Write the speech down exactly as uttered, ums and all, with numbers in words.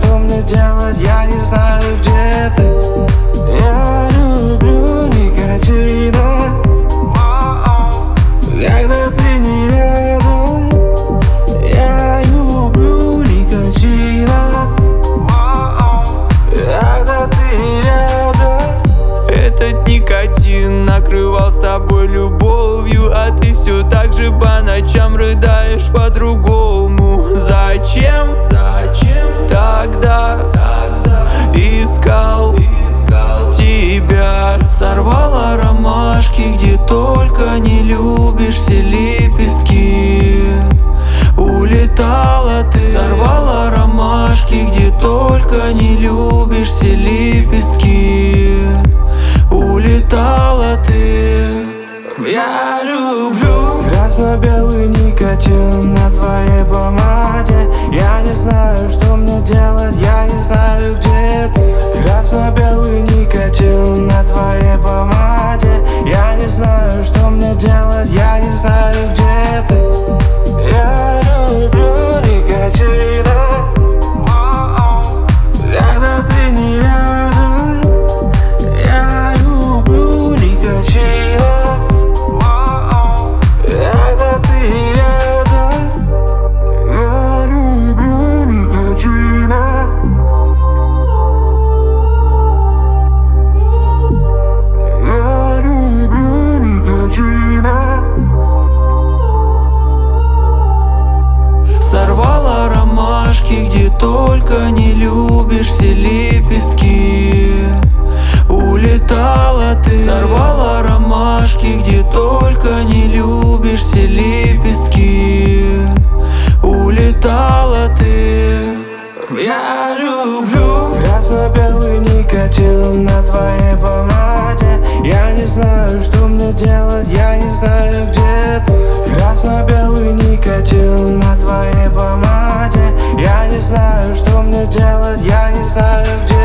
что мне делать, я не знаю, где ты. Я люблю никотина, когда ты не рядом. Я люблю никотина, когда ты не рядом. Этот никотин накрывал с тобой любовью, а ты все так же по ночам рыдаешь по-другому. Зачем? Зачем тогда, тогда искал, искал тебя? Сорвала ромашки, где только не любишь, все лепестки. Улетала ты, сорвала ромашки, где только не любишь, все лепестки. Улетала ты. Я люблю красно-белый никотин на твоей помаде. Я не знаю, что мне делать, я не знаю, где ты. Красно-белый никотин на твоей помаде. Я не знаю, что мне делать, я не знаю, где ты. Я люблю никотина, когда ты не рядом. Я люблю никотина, когда ты не рядом. Я люблю никотина, я люблю никотина. Сорвала ромашки, где только не любишь, все лепестки. Улетала ты, сорвала ромашки, где только не любишь, все лепестки. Улетала ты. Я люблю красно-белый никотин на твоей помаде. Я не знаю, что мне делать, я не знаю, где ты. Красно-белый никотин на твоей помаде. Я не знаю, что мне делать, я не знаю, где